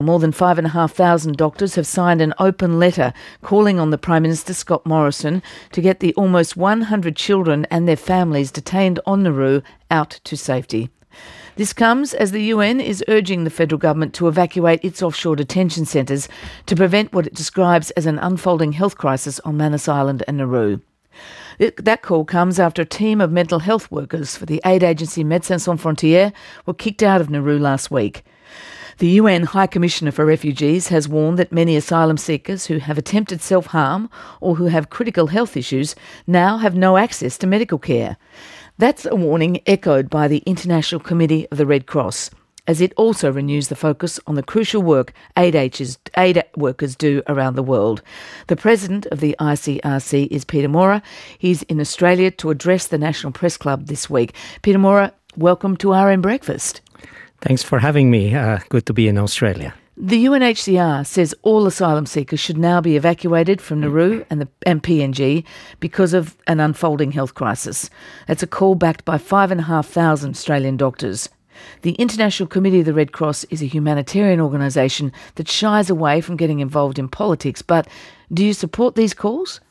More than 5,500 doctors have signed an open letter calling on the Prime Minister, Scott Morrison, to get the almost 100 children and their families detained on Nauru out to safety. This comes as the UN is urging the federal government to evacuate its offshore detention centres to prevent what it describes as an unfolding health crisis on Manus Island and Nauru. That call comes after a team of mental health workers for the aid agency Médecins Sans Frontières were kicked out of Nauru last week. The UN High Commissioner for Refugees has warned that many asylum seekers who have attempted self-harm or who have critical health issues now have no access to medical care. That's a warning echoed by the International Committee of the Red Cross, as it also renews the focus on the crucial work aid workers do around the world. The president of the ICRC is Peter Maurer. He's in Australia to address the National Press Club this week. Peter Maurer, welcome to RN Breakfast. Thanks for having me. Good to be in Australia. The UNHCR says all asylum seekers should now be evacuated from Nauru and PNG because of an unfolding health crisis. That's a call backed by 5,500 Australian doctors. The International Committee of the Red Cross is a humanitarian organisation that shies away from getting involved in politics. But do you support these calls?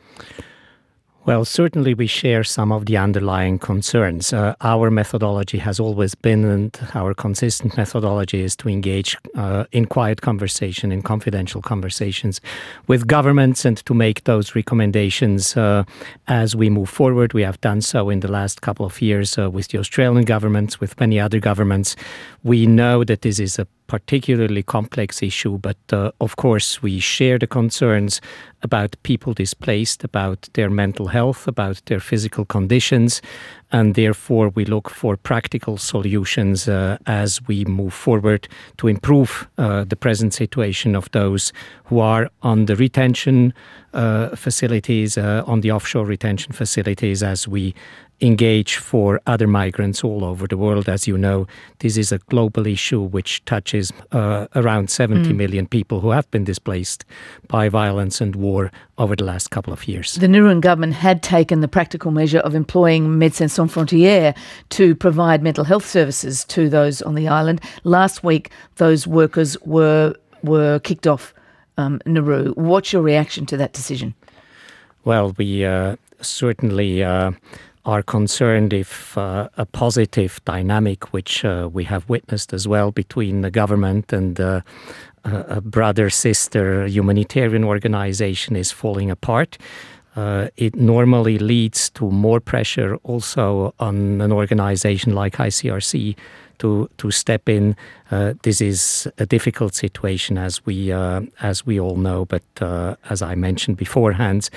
Well, certainly we share some of the underlying concerns. Our methodology has always been, and our consistent methodology is to engage in quiet conversation, in confidential conversations with governments and to make those recommendations as we move forward. We have done so in the last couple of years with the Australian government, with many other governments. We know that this is a particularly complex issue, but of course we share the concerns about people displaced, about their mental health, about their physical conditions, and therefore we look for practical solutions as we move forward to improve the present situation of those who are on the retention facilities, on the offshore retention facilities, as we engage for other migrants all over the world. As you know, this is a global issue which touches around 70 million people who have been displaced by violence and war over the last couple of years. The Nauruan government had taken the practical measure of employing Médecins Sans Frontières to provide mental health services to those on the island. Last week, those workers were kicked off Nauru. What's your reaction to that decision? Well, we certainly are concerned if a positive dynamic, which we have witnessed as well between the government and a brother-sister humanitarian organization, is falling apart. It normally leads to more pressure also on an organization like ICRC to step in. This is a difficult situation, as we all know. But as I mentioned beforehand,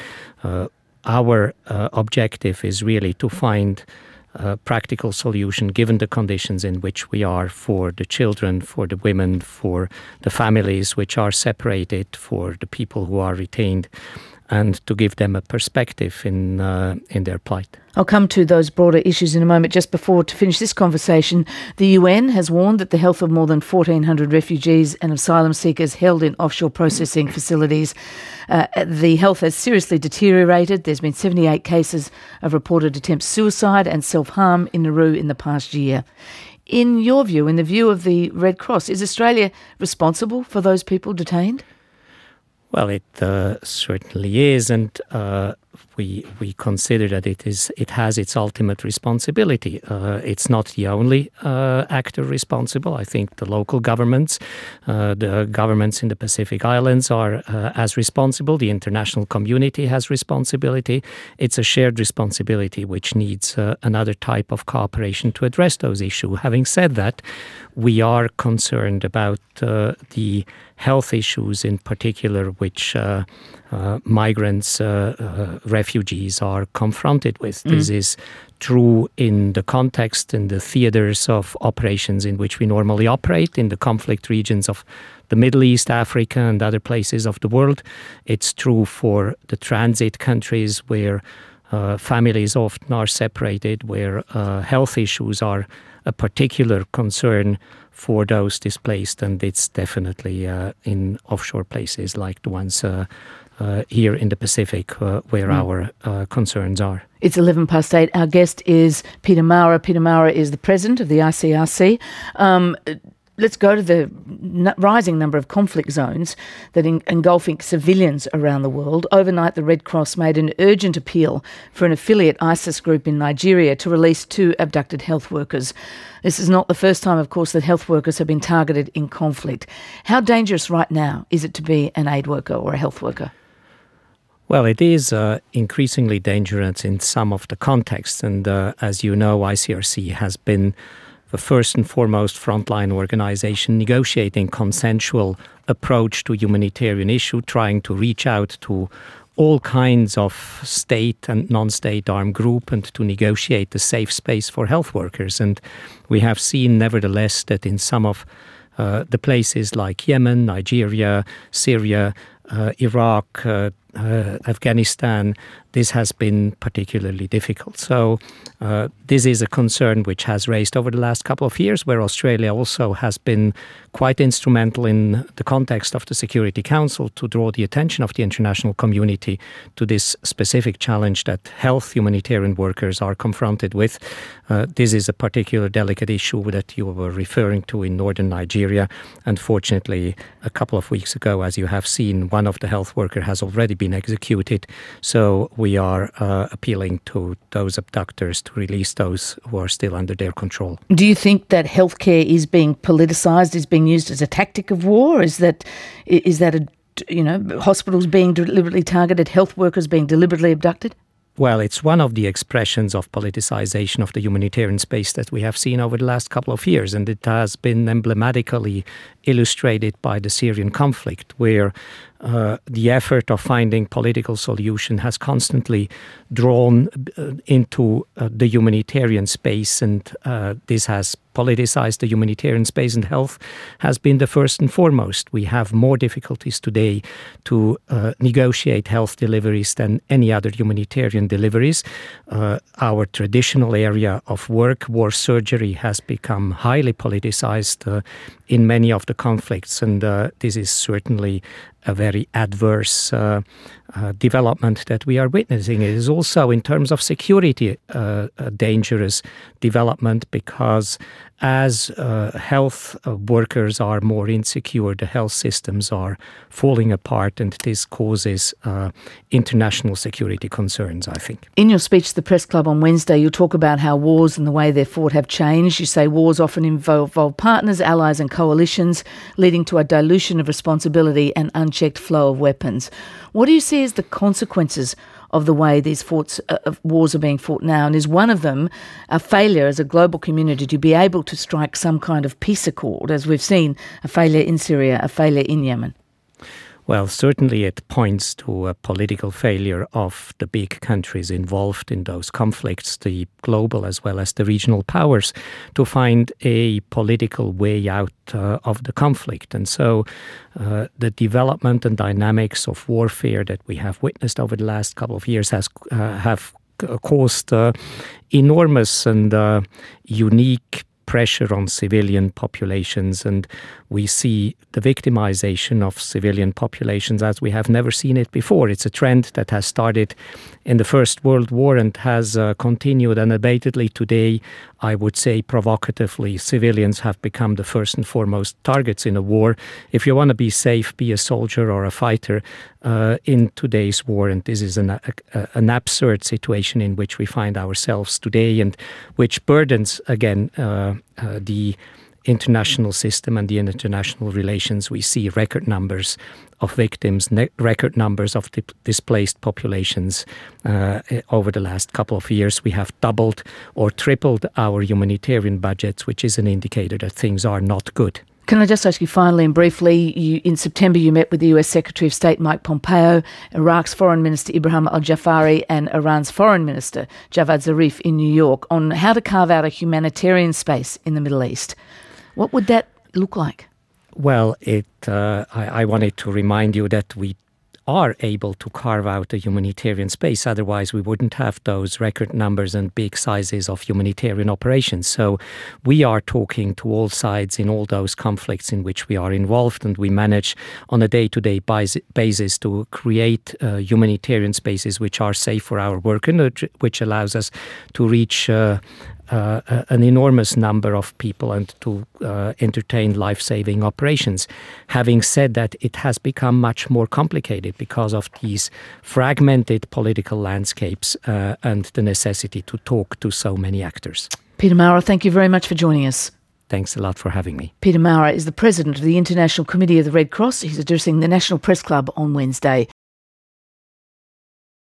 our objective is really to find a practical solution, given the conditions in which we are, for the children, for the women, for the families which are separated, for the people who are retained, and to give them a perspective in their plight. I'll come to those broader issues in a moment. Just before, to finish this conversation, the UN has warned that the health of more than 1,400 refugees and asylum seekers held in offshore processing facilities, the health has seriously deteriorated. There's been 78 cases of reported attempts suicide and self-harm in Nauru in the past year. In your view, in the view of the Red Cross, is Australia responsible for those people detained? Well, it certainly is, and we consider that it has its ultimate responsibility. It's not the only actor responsible. I think the local governments, the governments in the Pacific Islands are as responsible. The international community has responsibility. It's a shared responsibility which needs another type of cooperation to address those issues. Having said that, we are concerned about the health issues in particular which migrants, refugees are confronted with. This is true in the context, in the theaters of operations in which we normally operate, in the conflict regions of the Middle East, Africa, and other places of the world. It's true for the transit countries where families often are separated, where health issues are a particular concern for those displaced, and it's definitely in offshore places like the ones here in the Pacific where our concerns are. It's 8:11. Our guest is Peter Maurer. Peter Maurer is the president of the ICRC. let's go to the rising number of conflict zones that engulfing civilians around the world. Overnight, the Red Cross made an urgent appeal for an affiliate ISIS group in Nigeria to release 2 abducted health workers. This is not the first time, of course, that health workers have been targeted in conflict. How dangerous right now is it to be an aid worker or a health worker? Well, it is increasingly dangerous in some of the contexts. And as you know, ICRC has been the first and foremost frontline organization negotiating consensual approach to humanitarian issue, trying to reach out to all kinds of state and non-state armed group and to negotiate a safe space for health workers. And we have seen, nevertheless, that in some of the places like Yemen, Nigeria, Syria, Iraq, Afghanistan, this has been particularly difficult. So this is a concern which has raised over the last couple of years, where Australia also has been quite instrumental in the context of the Security Council to draw the attention of the international community to this specific challenge that health humanitarian workers are confronted with. This is a particular delicate issue that you were referring to in northern Nigeria. Unfortunately, a couple of weeks ago, as you have seen, one of the health workers has already been executed. So we are appealing to those abductors to release those who are still under their control. Do you think that healthcare is being politicised, is being used as a tactic of war? Is that hospitals being deliberately targeted, health workers being deliberately abducted? Well, it's one of the expressions of politicization of the humanitarian space that we have seen over the last couple of years, and it has been emblematically illustrated by the Syrian conflict, where the effort of finding political solution has constantly drawn into the humanitarian space, and this has politicized the humanitarian space, and health has been the first and foremost. We have more difficulties today to negotiate health deliveries than any other humanitarian deliveries. Our traditional area of work, war surgery, has become highly politicized in many of the conflicts, and this is certainly a very adverse development that we are witnessing. It is also, in terms of security, a dangerous development, because as health workers are more insecure, the health systems are falling apart, and this causes international security concerns, I think. In your speech to the Press Club on Wednesday, you talk about how wars and the way they're fought have changed. You say wars often involve partners, allies and coalitions, leading to a dilution of responsibility and unchecked flow of weapons. What do you see as the consequences of the way these wars are being fought now? And is one of them a failure as a global community to be able to strike some kind of peace accord, as we've seen a failure in Syria, a failure in Yemen? Well, certainly it points to a political failure of the big countries involved in those conflicts, the global as well as the regional powers, to find a political way out of the conflict. And so the development and dynamics of warfare that we have witnessed over the last couple of years have caused enormous and unique pressure on civilian populations, and we see the victimization of civilian populations as we have never seen it before. It's a trend that has started in the First World War and has continued unabatedly today. I would say provocatively, civilians have become the first and foremost targets in a war. If you want to be safe, be a soldier or a fighter in today's war, and this is an absurd situation in which we find ourselves today, and which burdens again the international system and the international relations. We see record numbers of victims, record numbers of displaced populations over the last couple of years. We have doubled or tripled our humanitarian budgets, which is an indicator that things are not good. Can I just ask you finally and briefly, in September you met with the US Secretary of State Mike Pompeo, Iraq's Foreign Minister Ibrahim al-Jafari and Iran's Foreign Minister Javad Zarif in New York on how to carve out a humanitarian space in the Middle East. What would that look like? Well, I wanted to remind you that we are able to carve out a humanitarian space. Otherwise, we wouldn't have those record numbers and big sizes of humanitarian operations. So we are talking to all sides in all those conflicts in which we are involved, and we manage on a day-to-day basis to create humanitarian spaces which are safe for our work and which allows us to reach an enormous number of people and to entertain life-saving operations. Having said that, it has become much more complicated because of these fragmented political landscapes and the necessity to talk to so many actors. Peter Maurer, thank you very much for joining us. Thanks a lot for having me. Peter Maurer is the president of the International Committee of the Red Cross. He's addressing the National Press Club on Wednesday.